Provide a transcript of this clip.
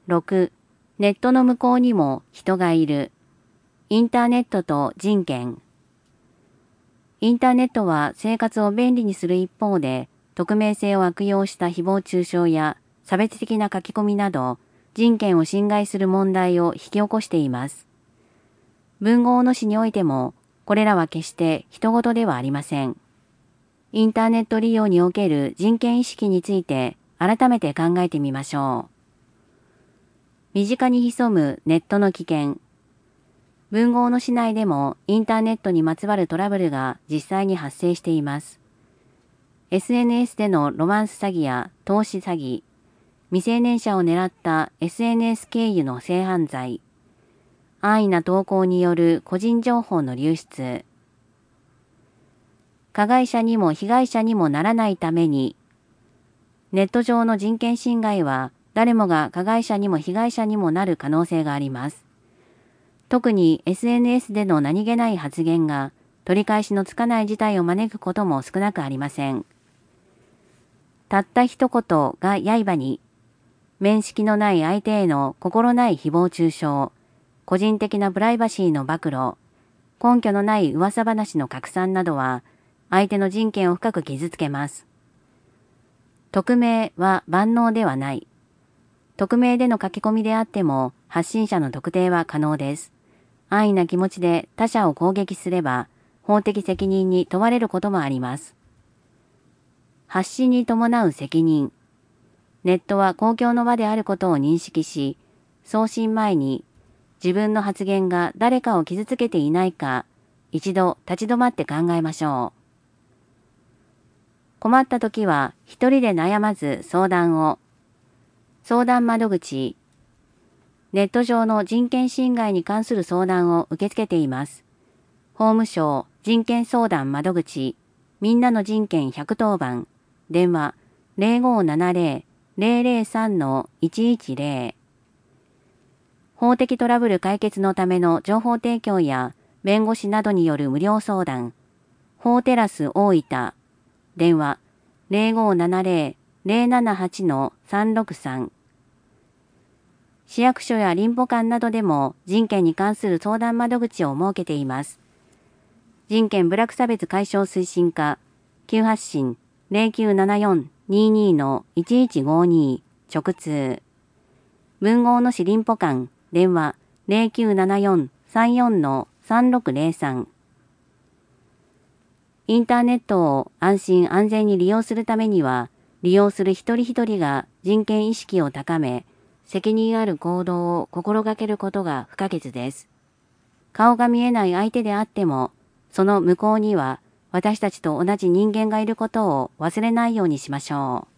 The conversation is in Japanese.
6、ネットの向こうにも人がいる。インターネットと人権。インターネットは生活を便利にする一方で、匿名性を悪用した誹謗中傷や差別的な書き込みなど、人権を侵害する問題を引き起こしています。文豪の詩においても、これらは決して人事ではありません。インターネット利用における人権意識について改めて考えてみましょう。身近に潜むネットの危険。文豪の詩内でもインターネットにまつわるトラブルが実際に発生しています。SNS でのロマンス詐欺や投資詐欺、未成年者を狙った SNS 経由の性犯罪、安易な投稿による個人情報の流出、加害者にも被害者にもならないために、ネット上の人権侵害は誰もが加害者にも被害者にもなる可能性があります。特に SNS での何気ない発言が取り返しのつかない事態を招くことも少なくありません。たった一言が刃に、面識のない相手への心ない誹謗中傷、個人的なプライバシーの暴露、根拠のない噂話の拡散などは、相手の人権を深く傷つけます。匿名は万能ではない。匿名での書き込みであっても、発信者の特定は可能です。安易な気持ちで他者を攻撃すれば、法的責任に問われることもあります。発信に伴う責任。ネットは公共の場であることを認識し、送信前に自分の発言が誰かを傷つけていないか、一度立ち止まって考えましょう。困った時は一人で悩まず相談を。相談窓口。ネット上の人権侵害に関する相談を受け付けています。法務省人権相談窓口、みんなの人権110番、電話0570-003-110。法的トラブル解決のための情報提供や弁護士などによる無料相談、法テラス大分、電話0570-078-363。市役所や林保官などでも人権に関する相談窓口を設けています。人権部落差別解消推進課、急発進0974-22-1152直通。文豪の市林保官、電話0974-34-3603。インターネットを安心安全に利用するためには、利用する一人一人が人権意識を高め、責任ある行動を心がけることが不可欠です。顔が見えない相手であっても、その向こうには私たちと同じ人間がいることを忘れないようにしましょう。